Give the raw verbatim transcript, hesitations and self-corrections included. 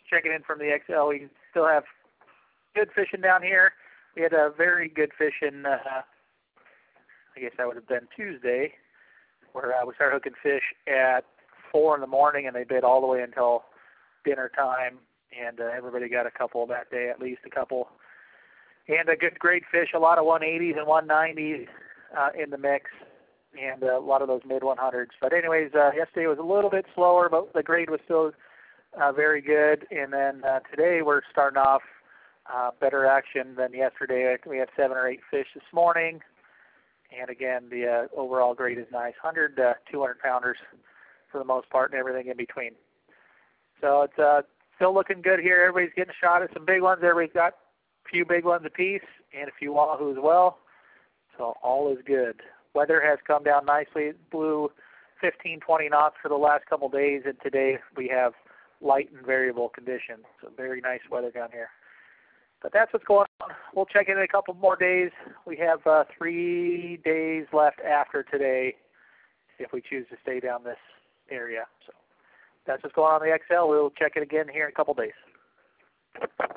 checking in from the X L. We still have good fishing down here. We had a very good fishing, uh, I guess that would have been Tuesday, where uh, we started hooking fish at four in the morning, and they bid all the way until dinner time, and uh, everybody got a couple that day, at least a couple. And a good, great fish, a lot of one eighties and one nineties uh, in the mix, and uh, a lot of those mid one hundreds. But anyways, uh, yesterday was a little bit slower, but the grade was still uh, very good. And then uh, today we're starting off uh, better action than yesterday. We had seven or eight fish this morning. And again, the uh, overall grade is nice, one hundred, uh, two hundred pounders for the most part, and everything in between. So it's uh, still looking good here. Everybody's getting a shot at some big ones. Everybody's got a few big ones apiece and a few wahoo as well. So all is good. Weather has come down nicely. It blew fifteen, twenty knots for the last couple days, and today we have light and variable conditions. So very nice weather down here. But that's what's going on. We'll check in in a couple more days. We have uh, three days left after today if we choose to stay down this area. So that's what's going on in the X L. We'll check it again here in a couple days.